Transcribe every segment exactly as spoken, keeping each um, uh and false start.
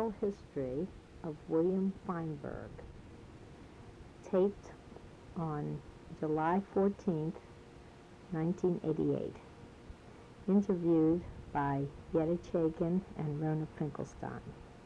Oral History of William Feinberg, taped on July fourteenth, nineteen eighty-eight. Interviewed by Yetta Chaikin and Rona Finkelstein.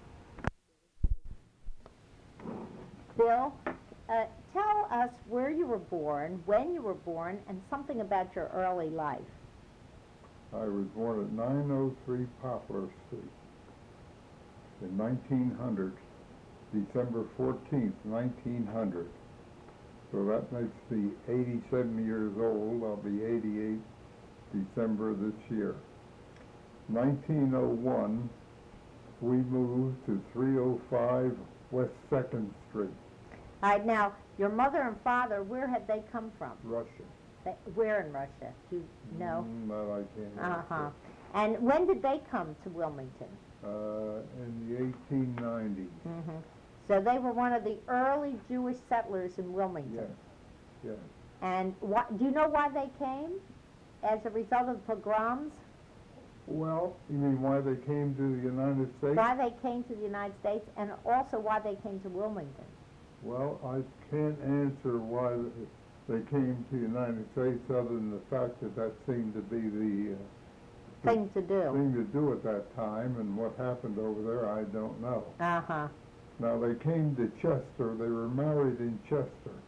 Bill, uh, tell us where you were born, when you were born, and something about your early life. I was born at nine oh three Poplar Street in nineteen hundred, December fourteenth, nineteen hundred. So that makes me eighty-seven years old. I'll be eighty-eight December this year. nineteen oh one, we moved to three oh five West second Street. All right, now, your mother and father, where had they come from? Russia. They, where in Russia? Do you know? Mm, that I can't Uh-huh. answer. And when did they come to Wilmington? Uh, in the eighteen nineties. Mm-hmm. So they were one of the early Jewish settlers in Wilmington. Yes, yes. And what, do you know why they came? As a result of pogroms? Well, you mean why they came to the United States? Why they came to the United States, and also why they came to Wilmington? Well, I can't answer why they came to the United States other than the fact that that seemed to be the uh, Thing to do. thing to do at that time, and what happened over there, I don't know. Uh-huh. Now, they came to Chester. They were married in Chester.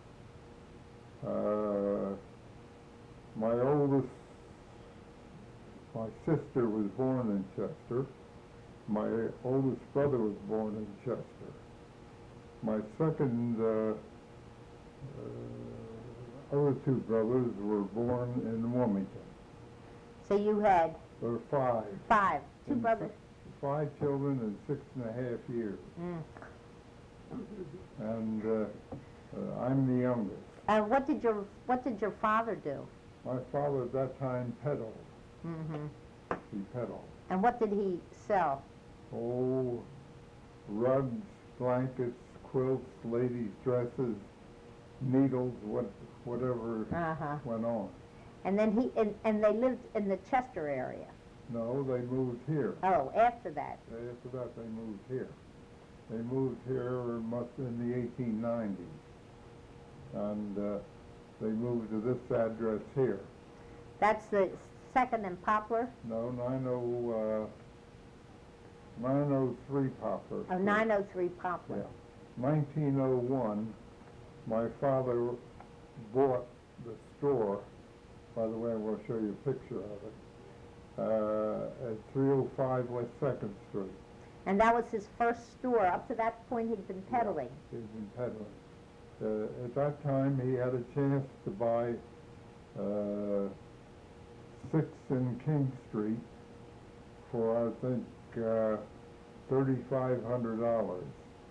Uh, my oldest, my sister was born in Chester. My oldest brother was born in Chester. My second, uh, uh, other two brothers were born in Wilmington. So you had There were five. five, two And brothers. Five children in six and a half years. Mm. And uh, uh, I'm the youngest. And what did your what did your father do? My father at that time peddled. Mm-hmm. He peddled. And what did he sell? Oh, rugs, blankets, quilts, ladies' dresses, needles, what, whatever Uh-huh. went on. And then he and, and they lived in the Chester area. No, they moved here. Oh, after that. After that, they moved here. They moved here must in the eighteen nineties. And uh, they moved to this address here. That's the second and Poplar? No, nine oh, uh, nine oh three Poplar Oh, Street. nine oh three Poplar. Yeah. nineteen oh one, my father bought the store. By the way, I will show you a picture of it. Uh, at three oh five West second Street. And that was his first store. Up to that point, he'd been peddling. He's been peddling. Uh, at that time, he had a chance to buy uh, six in King Street for, I think, uh, thirty-five hundred dollars.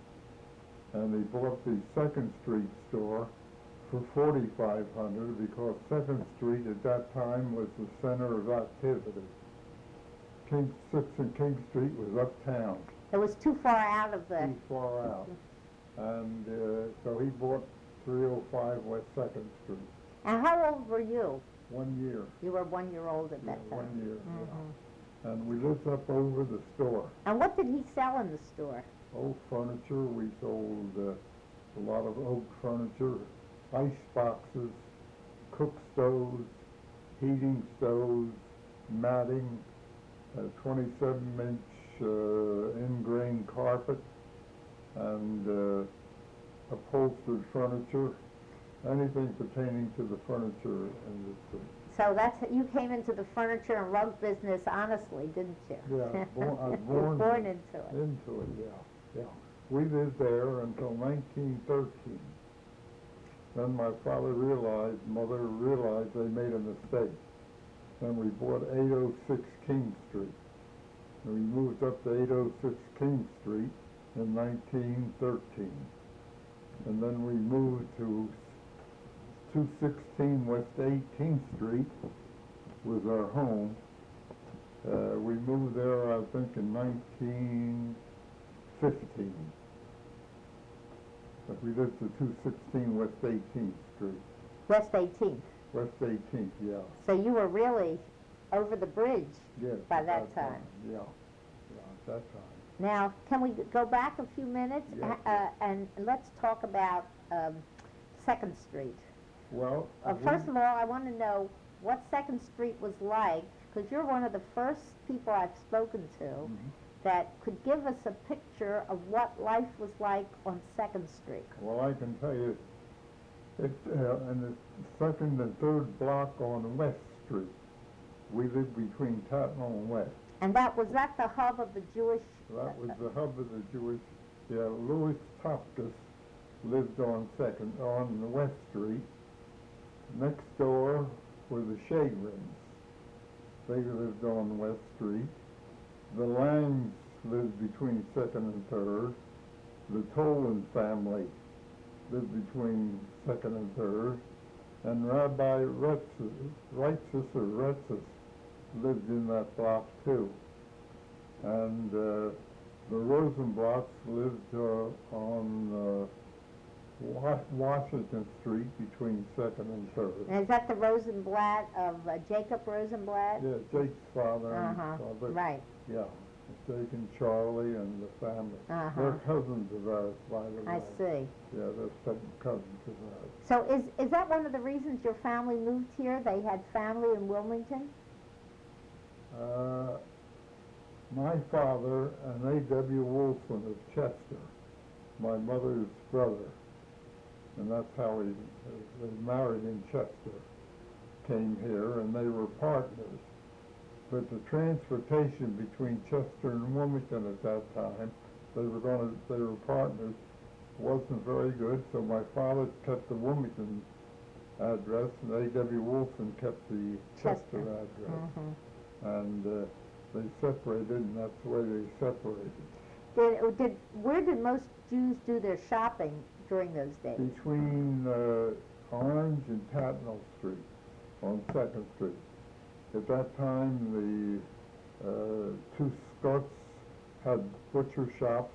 And he bought the Second Street store for forty-five hundred dollars because Second Street at that time was the center of activity. King, six and King Street was uptown. It was too far out of the... Too far out. And uh, so he bought three oh five West second Street. And how old were you? One year. You were one year old at Yeah, that time. one year, Mhm. yeah. And we lived up over the store. And what did he sell in the store? Old furniture. We sold uh, a lot of oak furniture, ice boxes, cook stoves, heating stoves, matting, a twenty-seven inch uh, ingrain carpet, and uh, upholstered furniture, anything pertaining to the furniture industry. So that's you came into the furniture and rug business honestly, didn't you? Yeah, born, I was You were born, born into it. into it, yeah, yeah. We lived there until nineteen thirteen. Then my father realized, mother realized they made a mistake. Then we bought eight oh six King Street. And we moved up to eight oh six King Street in nineteen thirteen. And then we moved to two sixteen West eighteenth Street was our home. Uh, we moved there, I think, in nineteen fifteen. But we lived at two sixteen West eighteenth Street. West eighteenth. West eighteenth, yeah. So you were really over the bridge Yes. by at that time. Yeah, yeah, at that time. Now, can we go back a few minutes? Yes. Uh, and let's talk about um, Second Street. Well, Uh, we- first of all, I want to know what Second Street was like, because you're one of the first people I've spoken to Mhm. that could give us a picture of what life was like on Second Street. Well, I can tell you, it, uh, in the second and third block on West Street, we lived between Tatnall and West. And that was that the hub of the Jewish. That was the hub of the Jewish, yeah, Louis Topkus lived on Second, on the West Street. Next door were the Shagrins. They lived on West Street. The Langs lived between Second and Third. The Tolan family lived between Second and Third. And Rabbi Retzis, Reitzis or Retzis lived in that block too. And uh, the Rosenblocks lived uh, on uh, Wa- Washington Street between Second and Third. And is that the Rosenblatt of uh, Jacob Rosenblatt? Yeah, Jake's father and Uh-huh, father. right. Yeah, Jake and Charlie and the family. Uh-huh. They're cousins of ours, by the way. I see. Yeah, they're second cousins of ours. So is, is that one of the reasons your family moved here? They had family in Wilmington? Uh, my father and A W Wolfson of Chester, my mother's brother, and that's how he, they married in Chester, came here, and they were partners. But the transportation between Chester and Wilmington at that time, they were going to, they were partners, wasn't very good, so my father kept the Wilmington address, and A W Wolfson kept the Chester, Chester. address. Mhm. And uh, they separated, and that's the way they separated. Did, did, where did most Jews do their shopping during those days? Between uh, Orange and Tatnall Street, on Second Street. At that time, the uh, two Scots had butcher shops.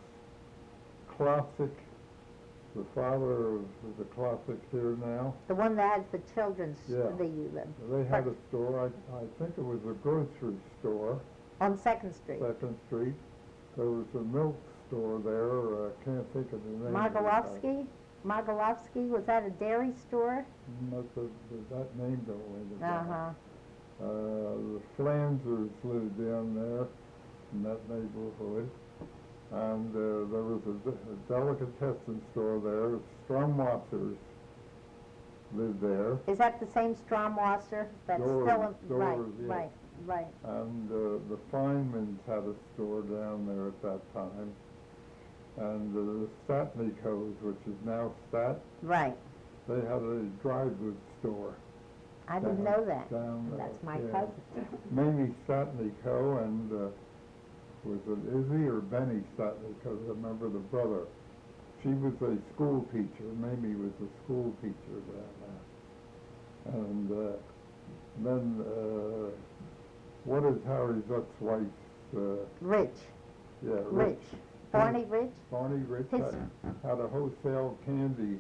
Classic, the father of the Classic here now, The one that has the children's, Yeah. the, uh, they had a store, I, I think it was a grocery store, on Second Street. Second Street. There was a milk store there, I can't think of the name. of it. Margalovsky? Margalovsky, was that a dairy store? Not the, the, that name don't ring a bell. Uh-huh. Uh, the Flanzers lived down there in that neighborhood. And uh, there was a, de- a delicatessen store there. Stromwassers lived there. Is that the same Stromwasser that's Doors, still in, right, doors, yes. right, right. And uh, the Feynmans had a store down there at that time. And uh, the Statnikos, which is now Stat, Right. they had a dry goods store. I didn't down- know that. down there, That's my yeah. cousin. Mamie Statniko and uh, was it Izzy or Benny Statniko? I remember the brother. She was a school teacher. Mamie was a school teacher down there. And uh, then uh, what is Harry Zuck's wife's? Uh, Rich, yeah, Rich. Barney Rich? Barney Rich His- had, had a wholesale candy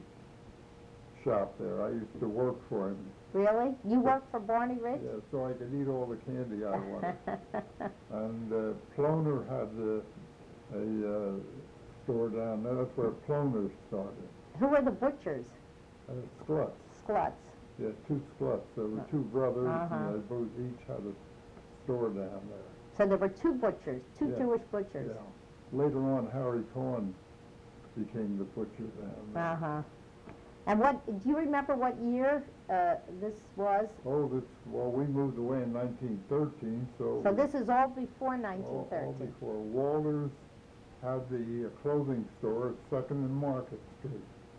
shop there. I used to work for him. Really? You worked for Barney Rich? Yeah, so I could eat all the candy I wanted. And uh, Ploner had a, a uh, store down there. That's where Ploner started. Who were the butchers? Uh, Skluts. Skluts. Yeah, two Skluts. There were two brothers, Uh-huh. and they both each had a store down there. So there were two butchers, two Yeah. Jewish butchers. Yeah. Later on, Harry Cohen became the butcher down there. Uh-huh. And what, do you remember what year uh, this was? Oh, this, well, we moved away in nineteen thirteen, so. So this is all before nineteen all, all thirteen? before. Walters had the uh, clothing store at Second and Market Street.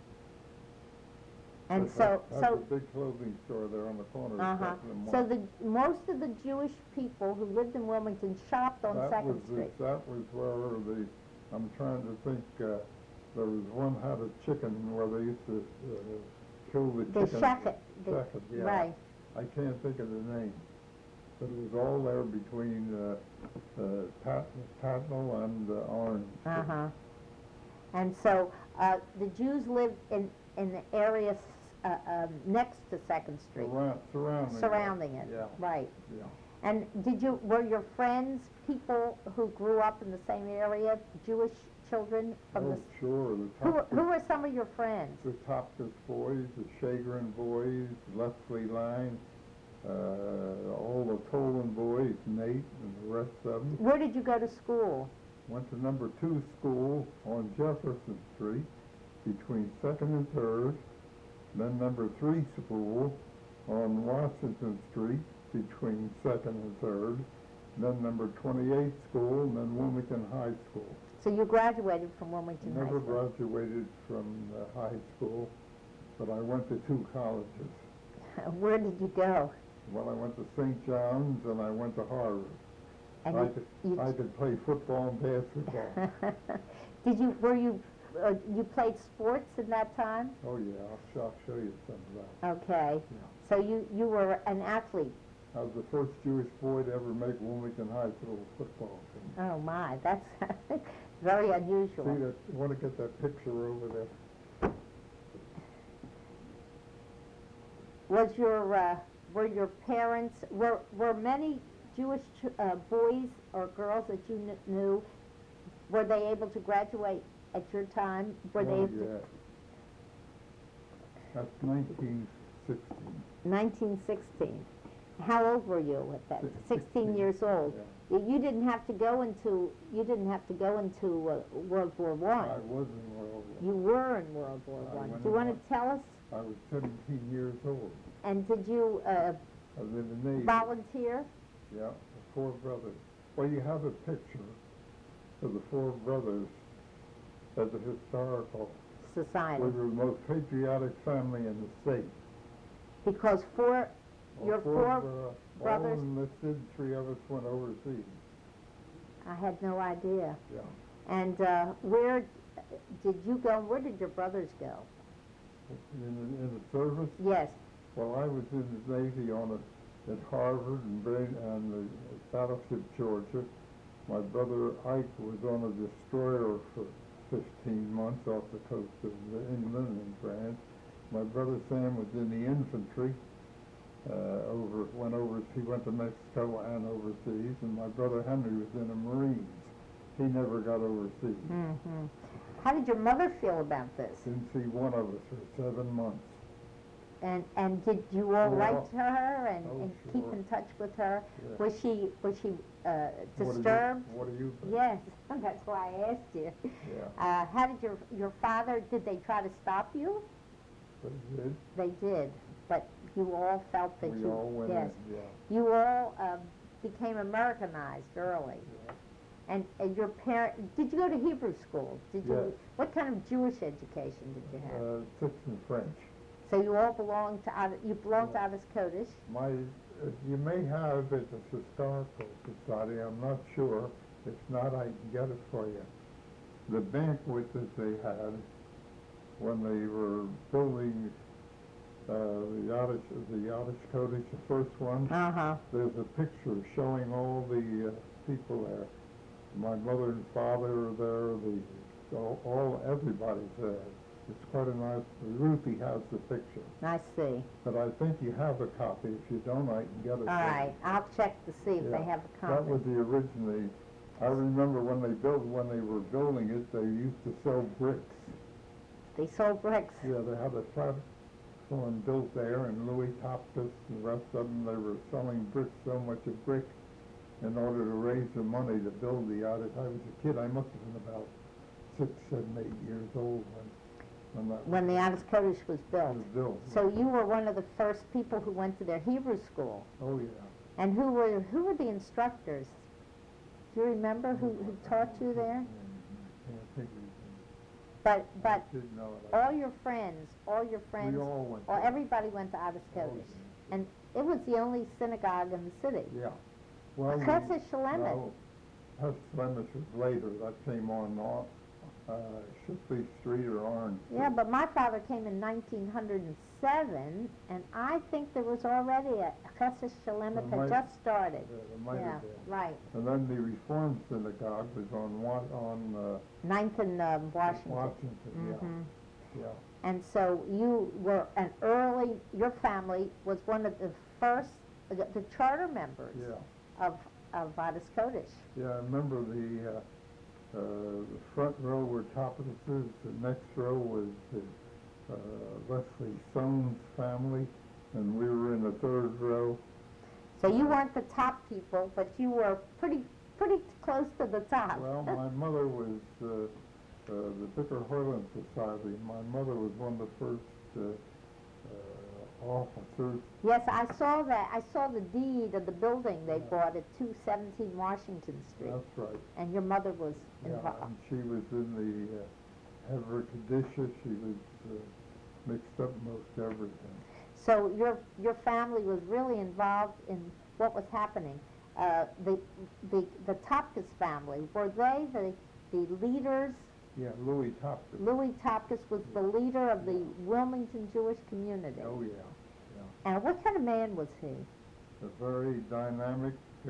And That's so, a- so, That's a big clothing store there on the corner of uh-huh. Second and So Market. the, most of the Jewish people who lived in Wilmington shopped on That Second was the- Street. That was where the, I'm trying to think, uh, there was one had a chicken where they used to uh, kill the The chicken. Sheket, the- Sheket, yeah. right. I can't think of the name, but it was all there between uh, uh, Pat, Tatnall and uh, Orange. Uh-huh. And so, uh, the Jews lived in, in the area, uh, um, next to Second Street, Surround, surrounding. it. surrounding it, Yeah, right. yeah. And did you, were your friends people who grew up in the same area, Jewish children from Oh, the... sure, the Who, Topkus, who were some of your friends? the Topkus boys, the Shagrin boys, Leslie Line, uh, all the Tolan boys, Nate and the rest of them. Where did you go to school? Went to number two school on Jefferson Street between second and third, then number three school on Washington Street between second and third, then number twenty-eight school, and then Wilmington High School. So you graduated from Wilmington High Never School? graduated from uh, high school, but I went to two colleges. Where did you go? Well, I went to Saint John's and I went to Harvard. And I you- could, you- I could play football and basketball. Did you, were you, uh, you played sports in that time? Oh, yeah, I'll, I'll show you some of that. Okay. Yeah. So you, you were an athlete? I was the first Jewish boy to ever make Wilmington High School football team. Oh, my, that's very unusual. See that, you want to get that picture over there? Was your, uh, were your parents, were, were many Jewish ch- uh, boys or girls that you kn- knew, were they able to graduate at your time? Were they Oh, able to- yeah. That's nineteen sixteen. nineteen sixteen. How old were you at that? Six- sixteen sixteen, years old. yeah. You you didn't have to go into, you didn't have to go into uh, World War One. I was in World War. You were in World War I One. went Do you in want War- to tell us? I was seventeen years old. And did you uh, I was in the Navy. volunteer? Yeah, the four brothers. Well, you have a picture of the four brothers as a historical. Society. We were the most patriotic family in the state. Because four, All your four bro- brothers, All enlisted, three of us went overseas. I had no idea. Yeah. And uh, where did you go? Where did your brothers go? In the, in the service, Yes. well, I was in the Navy on a, at Harvard and, Brain, and the battleship Georgia. My brother Ike was on a destroyer for fifteen months off the coast of England and France. My brother Sam was in the infantry. Uh, over went over he went to Mexico and overseas, and my brother Henry was in the Marines. He never got overseas. Mm-hmm. How did your mother feel about this? Didn't see one of us for seven months. And and did you all Well, write to her and, oh, and keep sure. in touch with her? Yeah. Was she was she uh, What do you- disturbed? What do you think? Yes, that's why I asked you. Yeah. Uh, how did your your father? Did they try to stop you? They did. They did, but you all felt that We you all went yes, in, yeah. you all um, became Americanized early. Yeah. And, and your parent, did you go to Hebrew school? Did you? Yes. What kind of Jewish education did you have? Uh, six in French. So you all belonged to Ad- you belonged Yeah. to Adas Kodesh. My, uh, you may have it as historical society, I'm not sure. If not, I can get it for you. The banquet that they had when they were building uh, the Yadish, the Yadish Kodesh, the first one, Uh huh. there's a picture showing all the uh, people there. My mother and father are there, the, all, all everybody's there. It's quite a nice, Ruthie has the picture. I see. But I think you have a copy. If you don't, I can get it. All for you. right, I'll check to see if they Yeah. have a That copy. was the originally, I remember when they built, when they were building it, they used to sell bricks. They sold bricks. Yeah, they had a platform built there, and Louis Topkus and the rest of them, they were selling bricks, so much a brick, in order to raise the money to build the yacht. I was a kid, I must have been about six, seven, eight years old when, when that When the Adas Kodesh was built. was built. So you were one of the first people who went to their Hebrew school. Oh, yeah. And who were who were the instructors? Do you remember who, who taught you there? Yeah, I think we But but I did know it. all your friends, all your friends, We all went or there. everybody went to Adas Oh, Kodesh, and it was the only synagogue in the city. Yeah. Well, we- Chesed Shalemet. no, Chesed Shalemet was later. That came on, uh, Shipley Street or Orange Street. Yeah, but my father came in nineteen hundred seven, and I think there was already a Chesed Shalemet There had might- just started. Yeah, there might Yeah, have been. right. And then the Reform Synagogue was on Wa- on uh, Ninth and um, Washington. Washington, Mhm. yeah, yeah. And so you were an early, your family was one of the first, the, the charter members. Yeah. of, of Otis Kodesh. Yeah, I remember the, uh, uh, the front row were Topises, the next row was the, uh, Leslie Soames family, and we were in the third row. So you weren't the top people, but you were pretty, pretty close to the top. Well, my mother was, uh, uh, the Vicar Hoyland Society. My mother was one of the first, uh, uh, officers. Yes, I saw that. I saw the deed of the building they Yeah. bought at two seventeen Washington Street. That's right. And your mother was Yeah, involved. and she was in the, uh, Hever Kadisha. She was, uh, mixed up most everything. So your your family was really involved in what was happening. Uh, the the the Topkis family, were they the the leaders? Yeah, Louis Topkis. Louis Topkis was the leader of the Wilmington Jewish community. Oh, yeah, yeah. And what kind of man was he? A very dynamic,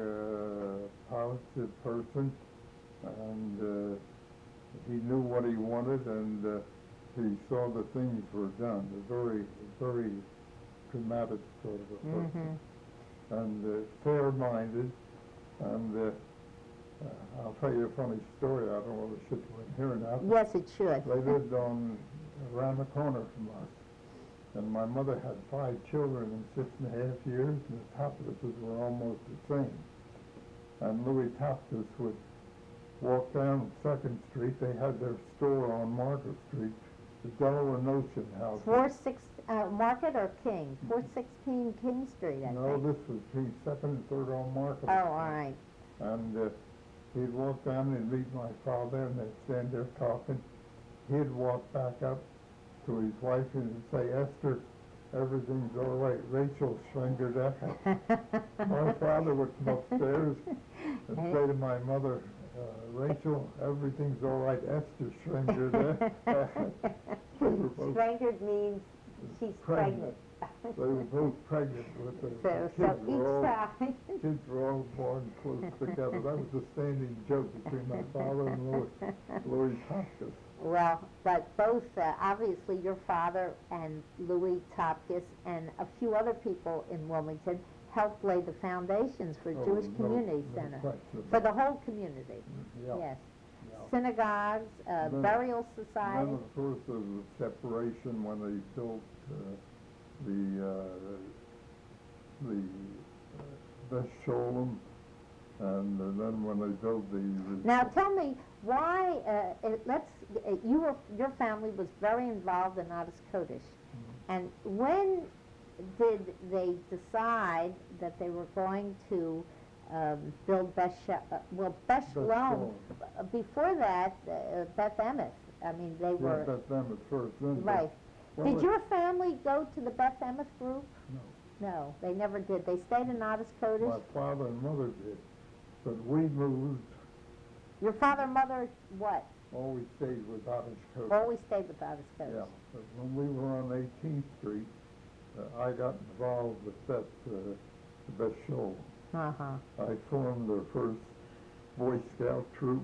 uh, positive person, and uh, he knew what he wanted, and uh, he saw that things were done. A very, very dramatic sort of a person, Mhm. and uh, fair-minded, and uh, uh, I'll tell you a funny story. I don't know whether it should go in here now. Yes, it should. They lived on around the corner from us, and my mother had five children in six and a half years, and the Topkises were almost the same. And Louis Topkis would walk down Second Street. They had their store on Market Street, the Delaware Notion House. Four six uh, Market or King? Four sixteen King Street, I No, think. this was between Second and Third on Market. Oh, all right. And uh, he'd walk down and meet my father, and they'd stand there talking. He'd walk back up to his wife and he'd say, "Esther, everything's all right. Rachel Schwenger-Decker." My father would come upstairs and say to my mother, uh, "Rachel, everything's all right. Esther Schwenger-Decker." They were both Strangered means she's pregnant. pregnant. They were both pregnant with the, So, the kids. so were each all, side. kids were all born close together. That was a standing joke between my father and Louis, Louis Topkis. Well, but both, uh, obviously your father and Louis Topkis and a few other people in Wilmington helped lay the foundations for Oh, Jewish no- Community no Center. question For about the whole community, Yeah. yes. Yeah. Synagogues, uh, Then- burial And society. then, of course, there was a separation when they built uh, the, uh, the uh, Beth Sholem, and uh, then when they built the... Now tell me, why, uh, it, let's, uh, you were, your family was very involved in Otis Kodesh. Mm-hmm. And when did they decide that they were going to um, build Beth, Sh- uh, well, Beth Beth Shalom? Shalom. Uh, Before that, uh, Beth Emeth. I mean, they Yeah, were, that's them at first. Then they- right. well, Did it- your family go to the Beth Emeth group? No. No, they never did. They stayed in Otis Kodesh. My father and mother did, but we moved, Your father and mother, what? always stayed with Otis Coast. Always stayed with Otis Kodesh. Yeah, but when we were on eighteenth Street, uh, I got involved with that, uh, the Beth Show. Uh-huh. I formed the first Boy Scout troop.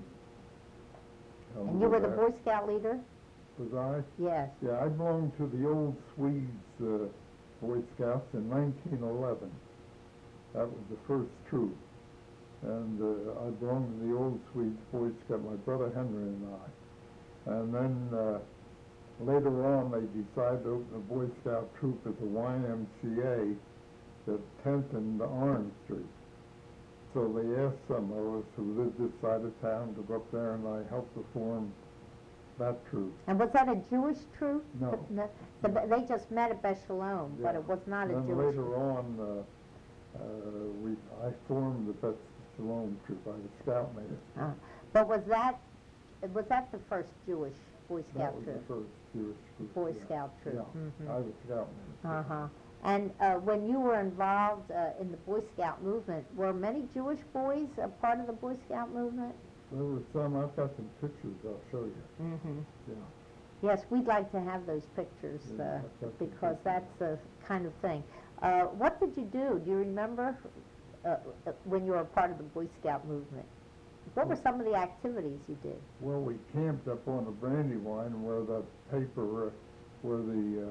Um, And you were the that- Boy Scout leader? Was I? Yes. Yeah, I belonged to the old Swedes uh, Boy Scouts in nineteen eleven. That was the first troop. And uh, I belonged to the old Swedes Boy Scout, my brother Henry and I. And then uh, later on, they decided to open a Boy Scout troop at the Y M C A at tenth and Orange Street. So they asked some of us who lived this side of town to go up there, and I helped to form that troop. And was that a Jewish troop? No. The- the- They just met at Beth Shalom, but Yeah. it was not a Then Jewish later troop. on, uh, uh, we, I formed the Beth Shalom troop. I was scoutmate. Uh, But was that, was that the first Jewish Boy That Scout was the troop? first Jewish troop. Boy yeah. Scout troop. Yeah, Mhm. I was scoutmate. Uh-huh. And uh, when you were involved uh, in the Boy Scout movement, were many Jewish boys a part of the Boy Scout movement? There were some, I've got some pictures I'll show you. Mm-hmm. Yeah. Yes, we'd like to have those pictures Yeah, uh, I've got some because pictures. that's the kind of thing. Uh, What did you do? Do you remember uh, uh, when you were a part of the Boy Scout movement? What were some of the activities you did? Well, we camped up on the Brandywine where the paper, uh, where the uh,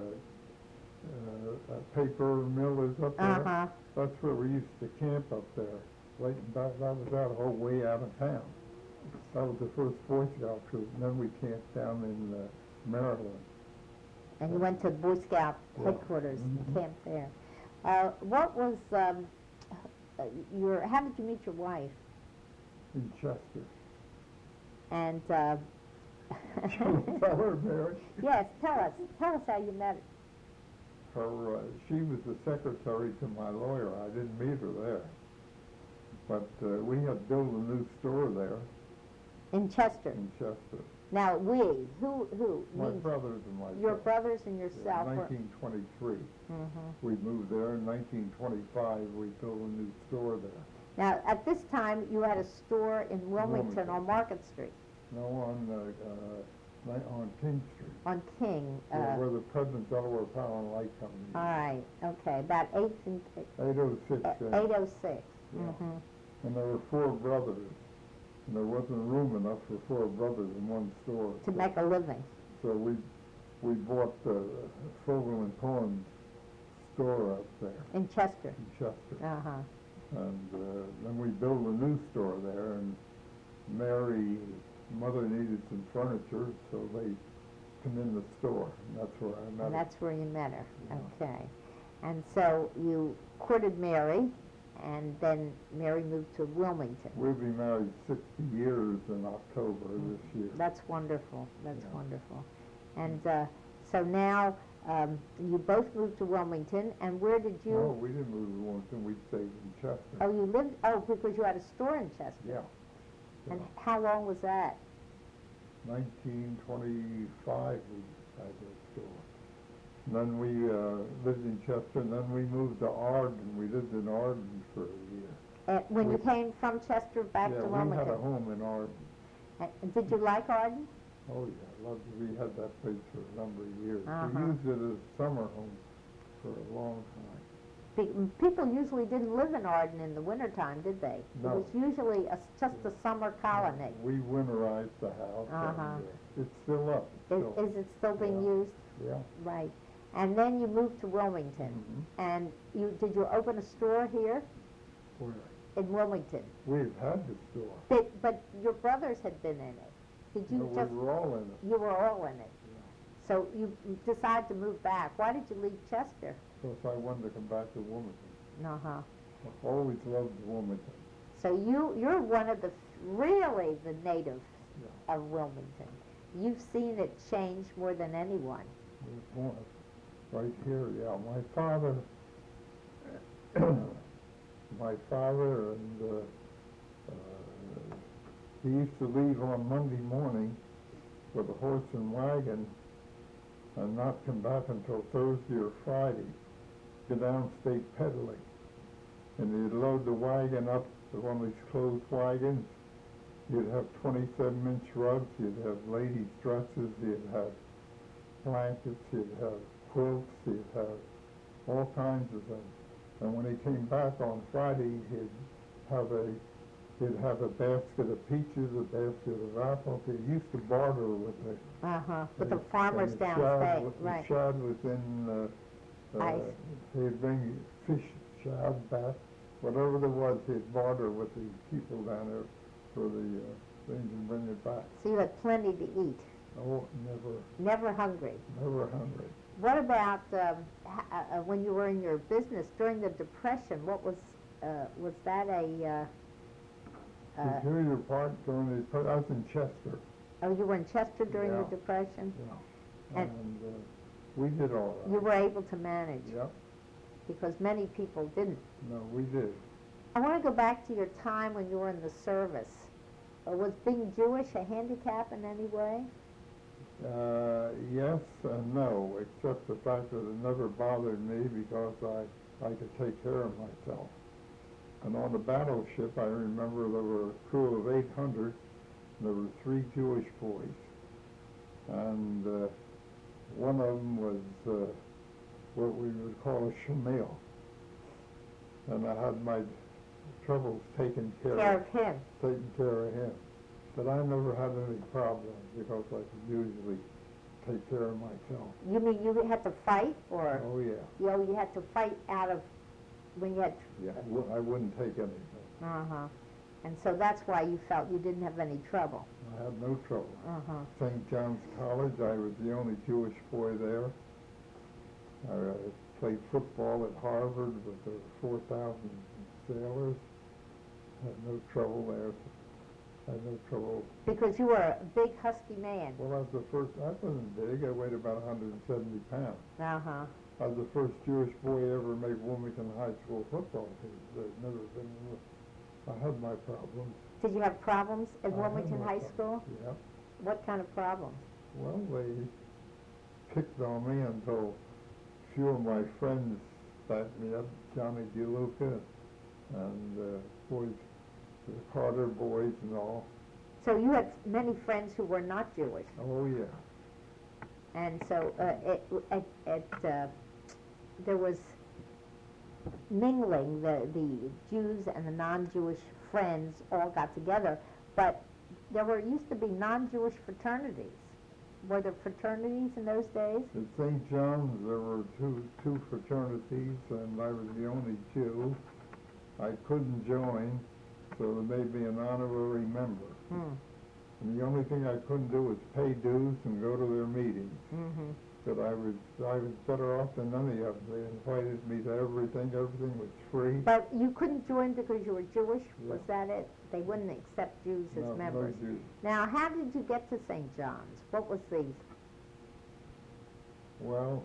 uh, uh, paper mill is up there. Uh-huh. That's where we used to camp up there. right, that, that was that whole way out of town. That was the first Boy Scout troop, and then we camped down in uh, Maryland. And you went to Boy Scout Yeah. headquarters, Mhm. camped there. Uh, what was, um, uh, your, how did you meet your wife? In Chester. And, uh, Tell her, Mary. yes, tell us, tell us how you met her. Her, uh, she was the secretary to my lawyer. I didn't meet her there. But uh, we had built a new store there In Chester. in Chester. Now, we, who, who? My Means brothers and myself. Your brothers and Yeah, yourself were. nineteen twenty-three. Mhm. We moved there. In nineteen twenty-five, we built a new store there. Now, at this time, you had a store in Wilmington Wilmington. on Market Street, No, on, uh, uh, ni- on King Street. on King. Yeah, Uh, where the present Delaware Power and Light Company is. all right, okay, about eighth and, eight oh six. uh, eight oh six. Yeah. Mhm. And there were four brothers, and there wasn't room enough for four brothers in one store. To so- make a living. So we, we bought the Fogel and Cohen's store up there In Chester. in Chester. Uh-huh. And uh, then we built a new store there, and Mary, mother needed some furniture, so they come in the store, and that's where I met And her. that's where you met her. Yeah. Okay. And so you courted Mary, and then Mary moved to Wilmington. We'll be married sixty years in October this year. That's wonderful. That's Yeah. wonderful. And uh, so now um, you both moved to Wilmington, and where did you? No, we didn't move to Wilmington, we stayed in Chester. Oh, you lived. Oh, because you had a store in Chester. Yeah. And how long was that? nineteen twenty-five we had that store. And then we uh, lived in Chester, and then we moved to Arden. We lived in Arden for a year. Uh, when you We- came from Chester back Yeah, to we had Wilmington. a home in Arden. And did you like Arden? Oh, yeah, loved it. We had that place for a number of years. Uh-huh. We used it as a summer home for a long time. Pe- People usually didn't live in Arden in the wintertime, did they? No. It was usually a, just a summer colony. We winterized the house, Uh-huh. and uh, it's still up. Is, Still. is it still being Yeah. used? Yeah. Right. And then you moved to Wilmington. Mhm. And you did you open a store here Where in Wilmington? We've had the store. But, but your brothers had been in it. Did you No, just? we were all in it. You were all in it. So you decided to move back. Why did you leave Chester? Because I wanted to come back to Wilmington. Uh huh. I've always loved Wilmington. So you you're one of the really the natives Yeah. of Wilmington. You've seen it change more than anyone. There's one right here, yeah. My father, my father, and uh, uh, he used to leave on Monday morning with a horse and wagon and not come back until Thursday or Friday, go downstate peddling. And he'd load the wagon up with one of these closed wagons. You'd have twenty-seven inch rugs, you'd have ladies' dresses, you'd have blankets, you'd have quilts, you'd have all kinds of things. And when he came back on Friday, he'd have a he'd have a basket of peaches, a basket of apples. He used to barter with the Uh huh. With the and- farmers and the shad downstate, was- right? The shad was in. Uh, uh, Ice. He'd bring fish shad back, whatever there was. He'd barter with the people down there for the uh, things and bring it back. So you had plenty to eat. Oh, never, Never hungry. never hungry. What about um, h- uh, uh, when you were in your business during the Depression? What was uh, was that a? Uh, uh, Superior Park during the, I was in Chester. oh, you were in Chester during the Yeah. Depression. Yeah. And- And uh, we did all right. You were able to manage Yep. because many people didn't. No, we did. I want to go back to your time when you were in the service. Uh, was being Jewish a handicap in any way? Uh, yes and no, except the fact that it never bothered me because I, I could take care of myself. And on the battleship, I remember there were a crew of eight hundred, and there were three Jewish boys. And uh, one of them was uh, what we would call a shamil. And I had my troubles taken care, Care of, of him. taking care of him. But I never had any problems because I could usually take care of myself. You mean you had to fight, or Oh, yeah. you know, you had to fight out of when you had? Yeah, I wou- I wouldn't take anything. Uh-huh. And so that's why you felt you didn't have any trouble. I had no trouble. Uh-huh. Saint John's College, I was the only Jewish boy there. I uh, played football at Harvard with the four thousand sailors. Had no trouble there. Had no trouble. Because you were a big, husky man. Well, I was the first, I wasn't big, I weighed about one hundred seventy pounds. Uh-huh. I was the first Jewish boy ever to make Wilmington High School football team. There's never been, I had my problems. Did you have problems at I had Wilmington my High problems, School? Yeah. What kind of problems? Well, they picked on me until a few of my friends backed me up, Johnny DeLuca and uh, boys, the Carter boys and all. So you had many friends who were not Jewish. Oh, yeah. And so uh, it, at, at, uh, there was mingling, the, the Jews and the non-Jewish friends all got together, but there were used to be non-Jewish fraternities. Were there fraternities in those days? At Saint John's, there were two, two fraternities, and I was the only Jew. I couldn't join, so they made me an honorary member. Hmm. And the only thing I couldn't do was pay dues and go to their meetings. Mm-hmm. But I was, I was better off than any of them. They invited me to everything. Everything was free. But you couldn't join because you were Jewish? Yeah. Was that it? They wouldn't accept Jews as No, no members? Jews. Now, how did you get to Saint John's? What was the... Well,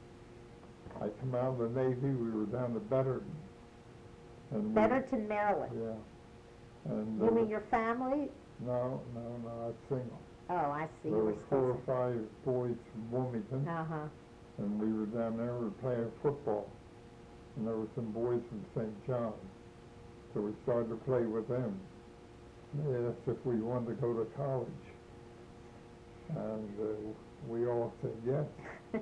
I come out of the Navy. We were down to Betterton. And we- Betterton, Maryland? Yeah. And You uh, mean your family? No, no, no. I was single. Oh, I see. There You were were four or still five boys from Wilmington, Uh-huh. and we were down there. We were playing football, and there were some boys from Saint John's. So we started to play with them. They asked if we wanted to go to college, and uh, we all said yes.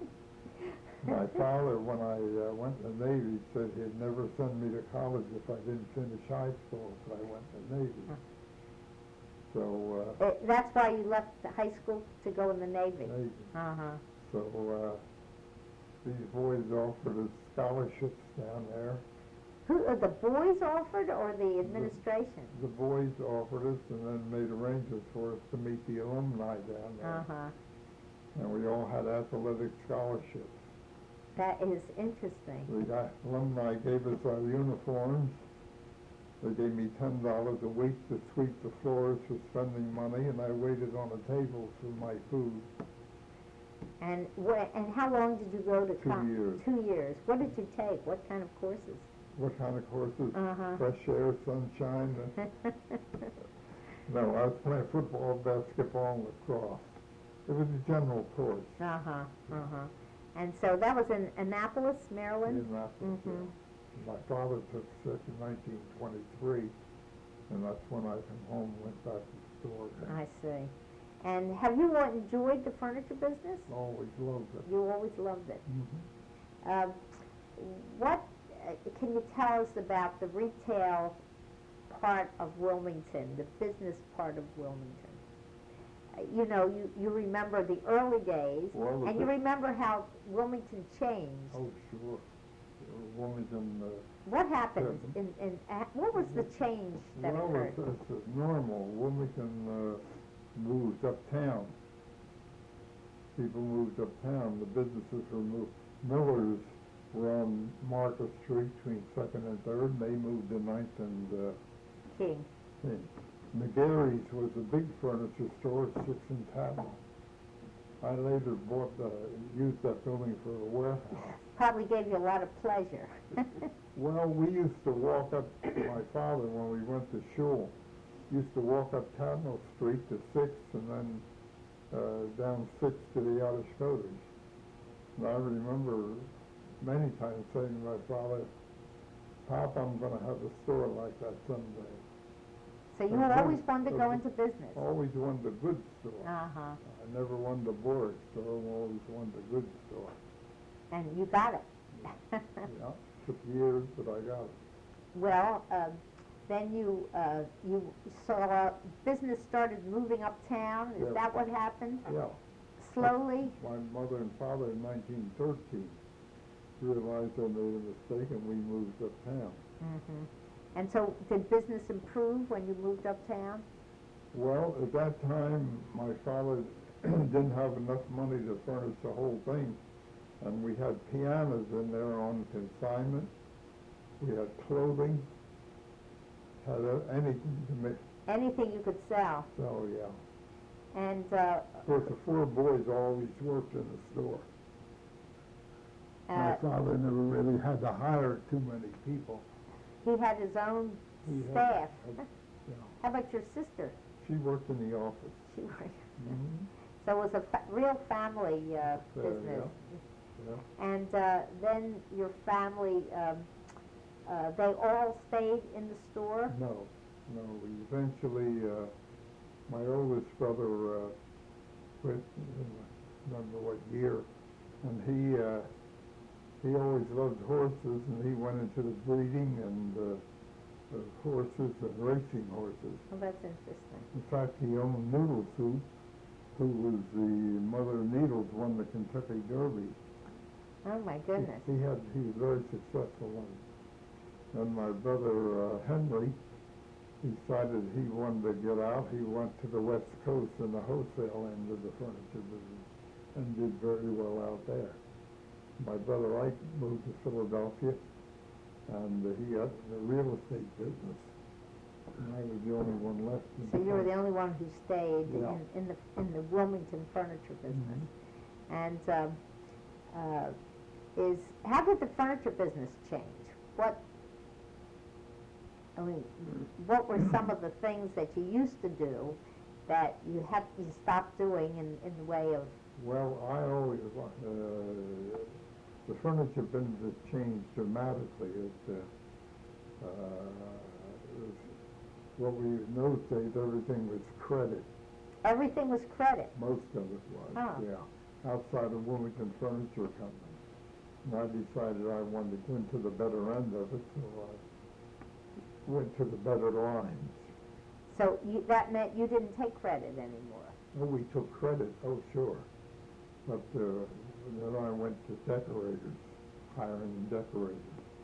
My father, when I uh, went to the Navy, said he'd never send me to college if I didn't finish high school, but I went to the Navy. So, uh, Uh, that's why you left the high school to go in the Navy? Navy. Uh-huh. So, uh, these boys offered us scholarships down there. Who, uh, the boys offered or the administration? The boys offered us and then made arrangements for us to meet the alumni down there. Uh-huh. And we all had athletic scholarships. That is interesting. The alumni gave us our uniforms. They gave me ten dollars a week to sweep the floors for spending money, and I waited on a table for my food. And wh- and how long did you go to Two college? years. Two years. What did you take? What kind of courses? What kind of courses? Uh-huh. Fresh air, sunshine. and- No, I was playing football, basketball, and lacrosse. It was a general course. Uh-huh, uh-huh. And so that was in Annapolis, Maryland? In Annapolis, Mhm. yeah. My father took sick in nineteen twenty-three, and that's when I come home and went back to the store again. I see. And have you uh, enjoyed the furniture business? Always loved it. You always loved it. Mhm. Um, what, uh, can you tell us about the retail part of Wilmington, the business part of Wilmington? Uh, You know, you, you remember the early days, Well, the and you big- remember how Wilmington changed. Oh, sure. Wilmington, uh, What happened Yeah. in, in, uh, what was the change that well, occurred? it's, it's normal. Wilmington uh, moved uptown. People moved uptown. The businesses were moved. Miller's were on Market Street between Second and Third, and they moved to Ninth and uh, King. King. McGarry's was a big furniture store, Six and Tatton. I later bought the, used that building for a warehouse. Probably gave you a lot of pleasure. Well, we used to walk up, my father, when we went to shul, used to walk up Tatnall Street to Sixth and then uh, down Sixth to the Otiscotis. And I remember many times saying to my father, Pop, I'm going to have a store like that someday. So you Uh, had always good. wanted to Uh, go into business? Always wanted a good store. Uh-huh. I never wanted a boring store, I always wanted a good store. And you got it. Yeah, took years, but I got it. Well, uh, then you, uh, you saw business started moving uptown, is Yeah. that what happened? Yeah. Slowly? My mother and father in nineteen thirteen realized they made a mistake and we moved uptown. Mm-hmm. And so, did business improve when you moved uptown? Well, at that time, my father didn't have enough money to furnish the whole thing, and we had pianos in there on consignment. We had clothing, had uh, anything to make, Anything you could sell. so, yeah. And, uh, Of course, the four boys always worked in the store. My uh, father never really had to hire too many people. he had his own He had- staff. had- you know, How about your sister? she worked in the office. She worked. Mhm. So it was a fa- real family uh, So, business. Yeah. And uh, then your family, um, uh, they all stayed in the store? No, no, we eventually, uh, my oldest brother, uh, quit, I don't remember what year, and he, uh, he always loved horses, and he went into the breeding and, uh, uh, horses and racing horses. Well, that's interesting. In fact, he owned Noodle Soup, who was the Mother of Needles, won the Kentucky Derby. Oh, my goodness. He had, he was very successful in it. And my brother, uh, Henry, decided he wanted to get out. He went to the West Coast in the wholesale end of the furniture business and did very well out there. My brother Ike moved to Philadelphia, and uh, he got in the real estate business. And I was the only one left. in So you were town. the only one who stayed Yeah. in, in the in the Wilmington furniture business. Mhm. And um, uh, is how did the furniture business change? What I mean, what were some of the things that you used to do that you had you stopped doing in, in the way of? Well, I always, uh, the furniture business changed dramatically. It, uh, uh, it was, what we, in those days, everything was credit. Everything was credit. Most of it was, Oh. yeah. Outside of Wilmington Furniture Company. And I decided I wanted to go into the better end of it, so I went to the better lines. So you, that meant you didn't take credit anymore. Oh, we took credit, oh, sure. But uh, then I went to decorators, hiring decorators.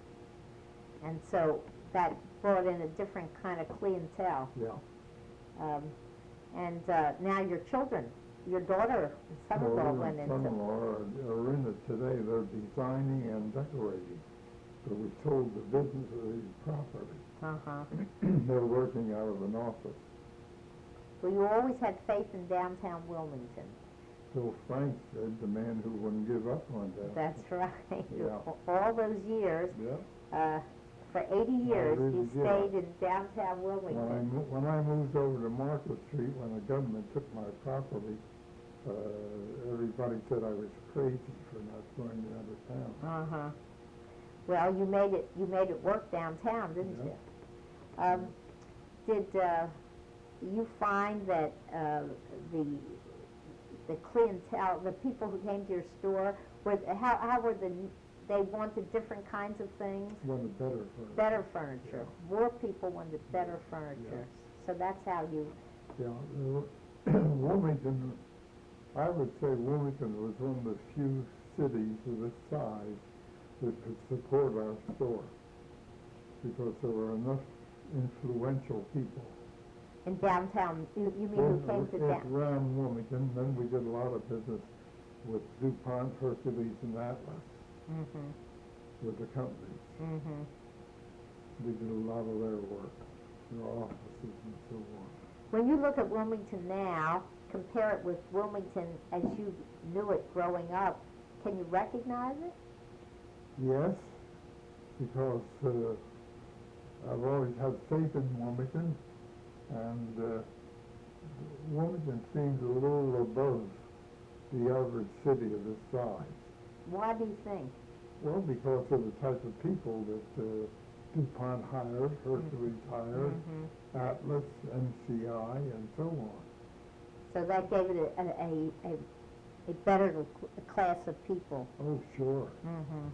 And so that brought in a different kind of clientele. Yeah. Um, and uh, now your children, your daughter and son-in-law Well, went into. son-in-law are, are in it today. They're designing and decorating. So we sold the business of the property. Uh-huh. They're working out of an office. Well, you always had faith in downtown Wilmington. Phil Frank said, the man who wouldn't give up on that. That's right. Yeah. All those years, Yeah. uh, for eighty years, really you did. stayed in downtown When I, Wilmington. mo- when I moved over to Market Street, when the government took my property, uh, everybody said I was crazy for not going out of town. Uh-huh. Well, you made it, you made it work downtown, didn't Yeah. you? Um, did, uh, you find that, uh, the, the clientele, the people who came to your store, were, th- how, how were the, they wanted different kinds of things? Wanted better furniture. Better furniture. More people wanted better furniture. So that's how you, Yeah, uh, Wilmington, I would say Wilmington was one of the few cities of this size that could support our store, because there were enough influential people. in downtown, you, you mean who came to Well, down? around Wilmington, then we did a lot of business with DuPont, Hercules, and Atlas, Mm-hmm, with the companies. mm-hmm. We did a lot of their work, their offices and so on. When you look at Wilmington now, compare it with Wilmington as you knew it growing up, can you recognize it? Yes, because uh, I've always had faith in Wilmington, and uh, Wilmington seems a little above the average city of this size. Why do you think? Well, because of the type of people that uh, DuPont hired, Hercules hired, Mm-hmm. Atlas, M C I, and so on. So that gave it a, a, a, a better cl- class of people. Oh, sure. Mm-hmm.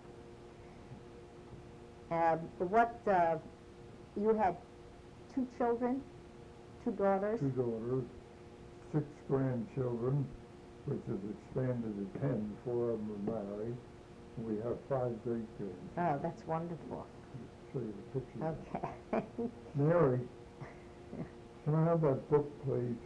sure. Um, what, uh, you had two children, two daughters? Two daughters, six grandchildren, which has expanded to ten. Four of them are married. We have five great kids. Oh, that's wonderful. show you the picture. Okay. Mary, can I have that book, please?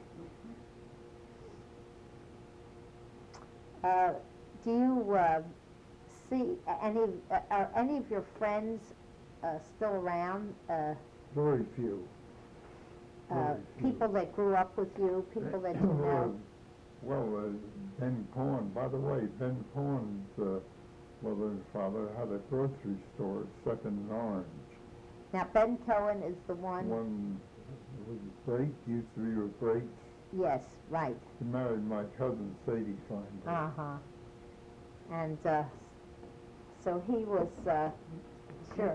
Uh, do you, uh, see any, uh, are any of your friends, uh, still around? Uh, Very few. uh, Very few. people that grew up with you, people that you know? Well, uh, Ben Cohen, by the way, Ben Cohen's uh, mother and father had a grocery store at Second and Orange. Now, Ben Cohen is the one? One was Brake, used to be with Brake. Yes, right. He married my cousin Sadie Feinberg. Uh-huh. And, uh, so he was, uh, sure.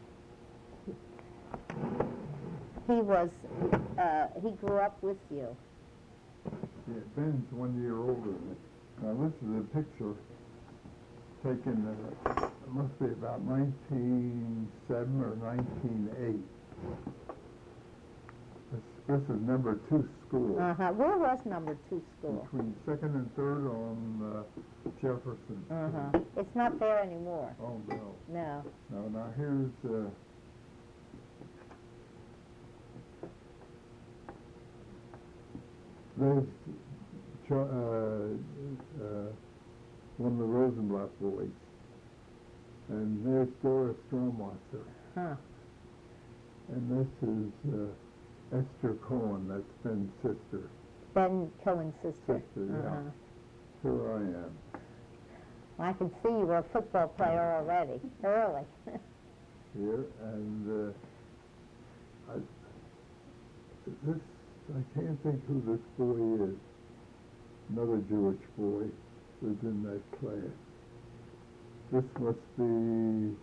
He was, uh, he grew up with you. Yeah, Ben's one year older than me. Now this is a picture taken, uh, it must be about nineteen oh seven or nineteen oh eight. This, this is number two school. Uh-huh. Where was number two school? Between second and third on uh, Jefferson. Uh-huh. It's not there anymore. Oh, no. No. No, now here's, uh, there's Ch- uh, uh, one of the Rosenblatt boys. And there's Doris Stromwasser. Huh. And this is uh, Esther Cohen, that's Ben's sister. Ben Cohen's sister. Sister, yeah. Uh-huh. Here I am. Well, I can see you were a football player already, early. Here, and uh, I, this, I can't think who this boy is. Another Jewish boy was in that class. This must be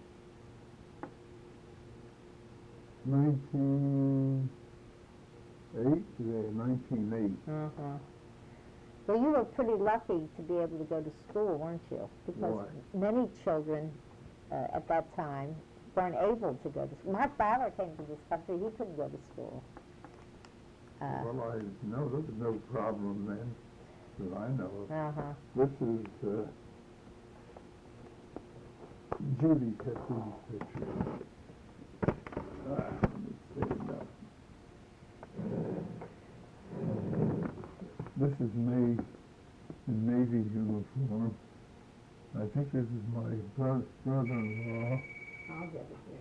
nineteen eight, yeah, nineteen eight. Uh-huh. Well, you were pretty lucky to be able to go to school, weren't you? Because Why? many children uh, at that time weren't able to go to school. My father came to this country, he couldn't go to school. Uh, Well, I know there was no problem then that I know of. uh-huh. This is uh, Judy took these pictures. Ah, let me stand up. This is me in Navy uniform. I think this is my bro- brother-in-law. I'll get it here.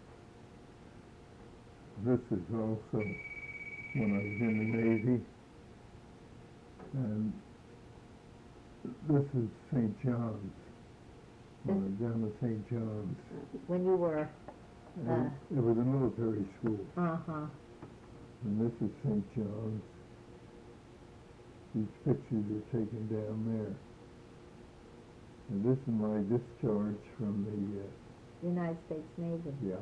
This is also when I was in the Navy. And this is Saint John's. When I was down at Saint John's. When you were, And Uh. it was a military school. uh-huh. And this is Saint John's. These pictures are taken down there. And this is my discharge from the, uh, United States Navy. yeah.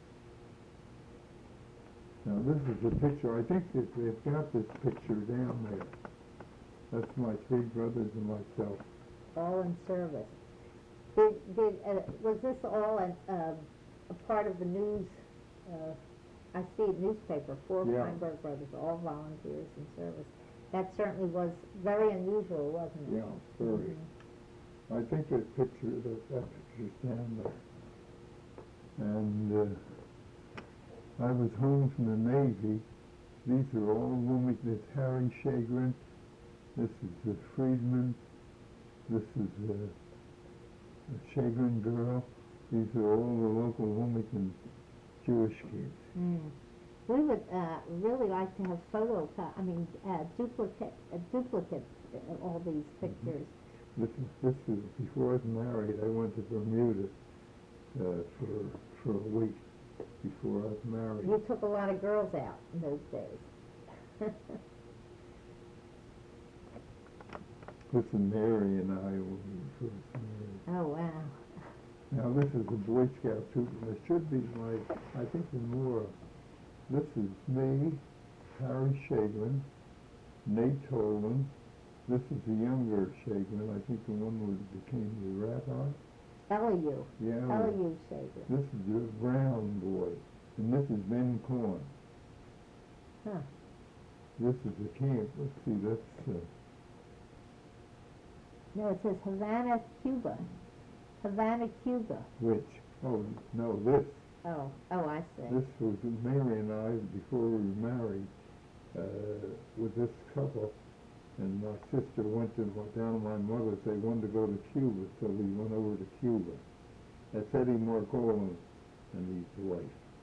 Now this is a picture, I think that they've got this picture down there. That's my three brothers and myself. All in service. Did, did, uh, was this all an, um, a part of the news, uh, I see a newspaper, four Yeah. Feinberg brothers, all volunteers in service. That certainly was very unusual, wasn't it? Yeah, very. Mhm. I think that picture, that, that picture's down there. And uh, I was home from the Navy. These are all women. This Harry Shagrin. This is the Friedman. This is the, the Shagrin girl. These are all the local Wilmington Jewish kids. Mm. We would uh, really like to have photo, co- I mean, uh, duplicate, uh, duplicate uh, all these pictures. This is, this is before I was married. I went to Bermuda uh, for for a week before I was married. You took a lot of girls out in those days. This is Mary and I when we first married. Oh, wow. Now this is the Boy Scout troop, and it should be like, I think the more, this is me, Harry Shagrin, Nate Tolan. This is the younger Shagrin, I think the one who became the rabbi. Elihu. Yeah. Elihu Shaver. This is the brown boy, and this is Ben Cohen. Huh. This is the camp. Let's see, that's, uh, No, it says Havana, Cuba. Havana, Cuba. which? Oh, no, this. Oh, oh, I see. This was Mary and I before we were married, uh, with this couple. And my sister went to, went down to my mother's, they wanted to go to Cuba, so we went over to Cuba. That's Eddie Margolin and his wife.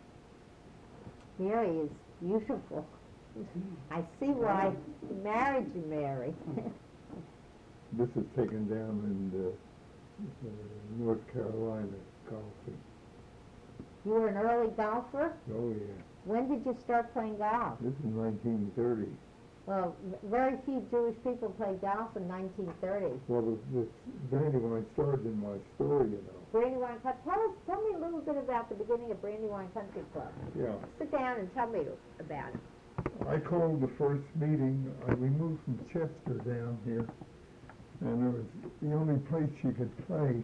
Mary is beautiful. I see why he married you, Mary. This is taken down in uh, uh, North Carolina, golfing. You were an early golfer? Oh, yeah. When did you start playing golf? This is nineteen thirty. Well, v- very few Jewish people played golf in nineteen thirty. Well, this, this Brandywine started in my story, you know. Brandywine Country, tell us, tell me a little bit about the beginning of Brandywine Country Club. Yeah. Sit down and tell me about it. I called the first meeting. Uh, we moved from Chester down here, and it was the only place you could play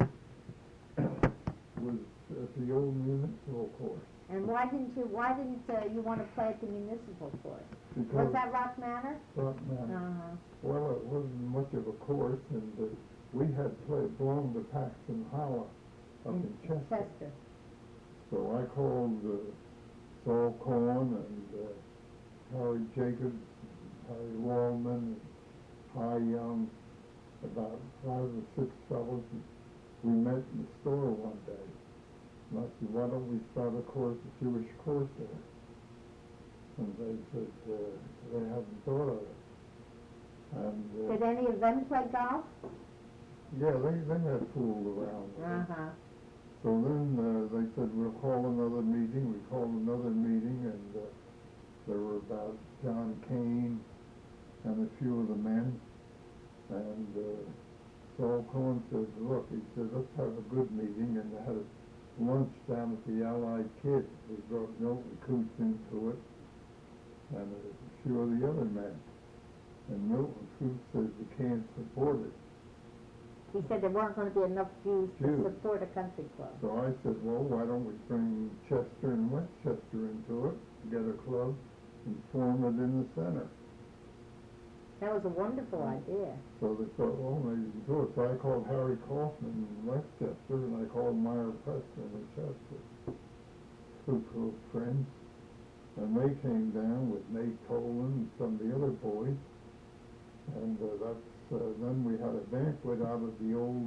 was at the old municipal course. And why didn't you, why didn't uh, you want to play at the municipal course? Because Was that Rock Manor? Rock Manor. Uh-huh. Well, it wasn't much of a course, and uh, we had played belonged to Paxton Hollow up in, In Chester. Chester. So I called uh, Saul Cohen and uh, Harry Jacobs, Harry Wallman, Hy Young, about five or six fellows. We met in the store one day. And I said, why don't we start a course, a Jewish course there? And they said uh, they hadn't thought of it. And uh, Did any of them play golf? yeah, they, they had fooled around with it. Uh-huh. So then uh, they said, we'll call another meeting. We called another meeting, and uh, there were about John Kane and a few of the men. And uh, Saul Cohen said, look, he said, let's have a good meeting. And they had a lunch down at the Allied Kids. We brought Milton Coots into it, and a few of the other men. And Milton Coots said, you can't support it. He said there weren't going to be enough Jews to Jews. support a country club. So I said, well, why don't we bring Chester and Westchester into it, get a club, and form it in the center. That was a wonderful idea. So they thought, well, maybe we can do it. So I called Harry Kaufman in Westchester, and I called Meyer Preston in Chester, two close friends. And they came down with Nate Tolan and some of the other boys. And uh, that's, uh, then we had a banquet out of the old,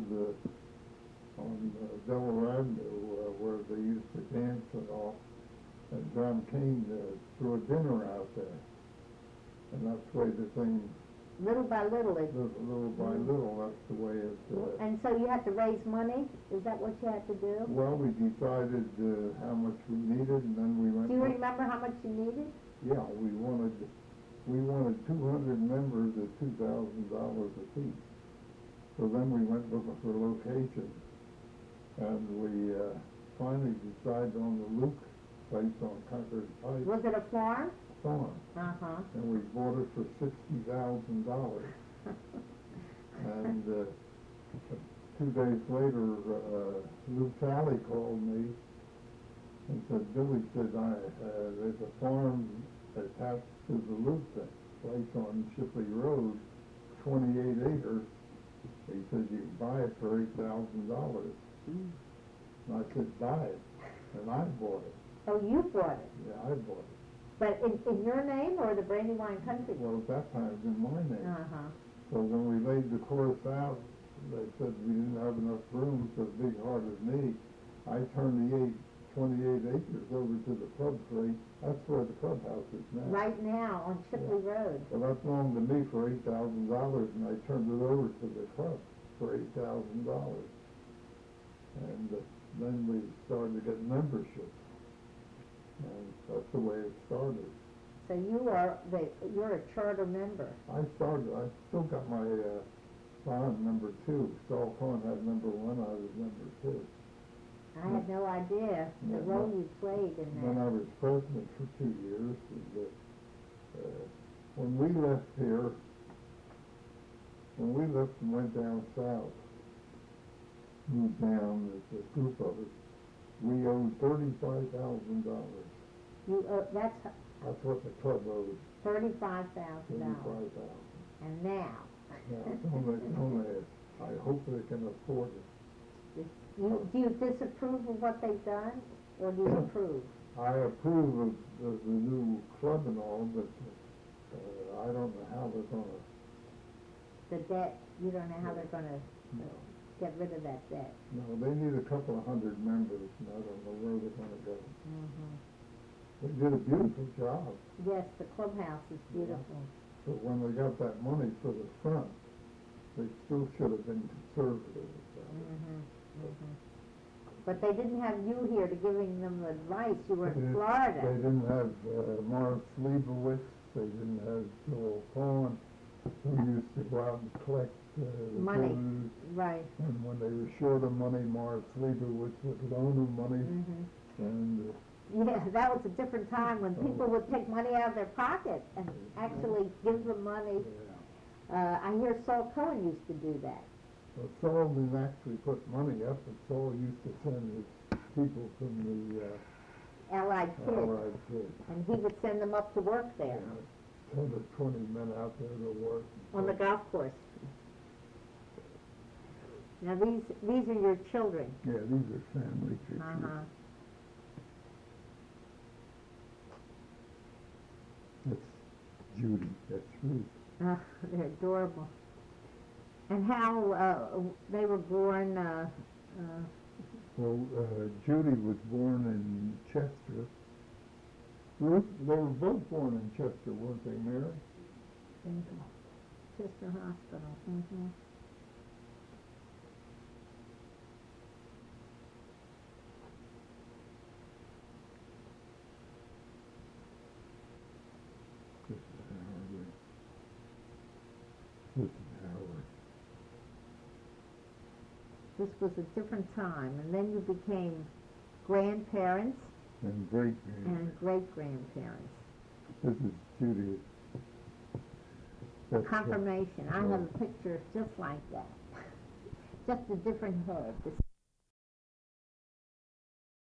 uh, on uh, Delaware Avenue, uh, where they used to dance and all. And John Kane uh, threw a dinner out there. And that's the way the thing, Little by little, it, little, little by little, that's the way it, uh, and so you had to raise money? Is that what you had to do? well, we decided uh, how much we needed, and then we went. Do you remember how much you needed? Yeah, we wanted, we wanted two hundred members at two thousand dollars apiece. So then we went looking for locations, and we uh, finally decided on the Luke place on Concord Pike Was it a farm? Farm, Uh-huh. and we bought it for sixty thousand dollars. And uh, two days later, uh, Lou Talley called me and said, Billy said, I, uh, there's a farm attached to the Luke place on Shipley Road, twenty-eight acres. He said, you can buy it for eight thousand dollars. Mm. And I said, buy it. And I bought it. Oh, you bought it? Yeah, I bought it. But in, in your name or the Brandywine Country? Well, at that time, it was in my name. Uh-huh. So when we laid the course out, they said we didn't have enough room, so big-hearted me, I turned the eight, twenty-eight acres over to the club for eight, that's where the clubhouse is now. Right now on Shipley Road. Well, that belonged to me for eight thousand dollars, and I turned it over to the club for eight thousand dollars. And uh, then we started to get membership. And that's the way it started. So you are, the, you're a charter member. I started, I still got my uh, bond number two. Saul Cohen had number one, I was number two. I had no idea the Yeah, role no. you played in Then I that. was president for two years. And, uh, uh, when we left here, when we left and went down south, moved down as a group of us, we owed thirty-five thousand dollars. You, uh, that's That's what the club owed, thirty-five thousand dollars. thirty-five thousand. And now, Now, it's only, it's only, I hope they can afford it. you, do you disapprove of what they've done? or do you approve? I approve of, of the new club and all, but, uh, I don't know how they're gonna, The debt, you don't know how they're gonna no. get rid of that debt. No, they need a couple of hundred members, and I don't know where they're gonna go. Mm-hmm. They did a beautiful job, Yes, the clubhouse is beautiful. but when they got that money for the front, they still should have been conservative about it. Mm-hmm, mm-hmm. But they didn't have you here to giving them advice, you were They in didn't- Florida. They didn't have, uh, Morris Leibowitz, they didn't have Joel Cohen, who used to go out and collect, uh, the Money. dues. Right. And when they were short of money, Morris Leibowitz would loan them money, Mm-hmm. and, uh, Yeah, that was a different time when people would take money out of their pocket and actually give them money. yeah. Uh, I hear Saul Cohen used to do that. Well, Saul didn't actually put money up, but Saul used to send his people from the, uh, Allied Kids. Allied Kids. And he would send them up to work there Yeah, ten to twenty men out there to work. on the golf course. Now these these are your children. Yeah, these are family pictures. Uh-huh. That's Judy, that's Ruth. Uh, they're adorable. And how uh, they were born, uh, uh, Well, uh, Judy was born in Chester. Ruth, they were both born in Chester, weren't they, Mary? in Chester Hospital. Mm-hmm. This is Howard. This is Howard. This was a different time, and then you became grandparents And great grand. and great-grandparents. This is Judy. That's, uh, Confirmation. I have a picture just like that. Just a different head. The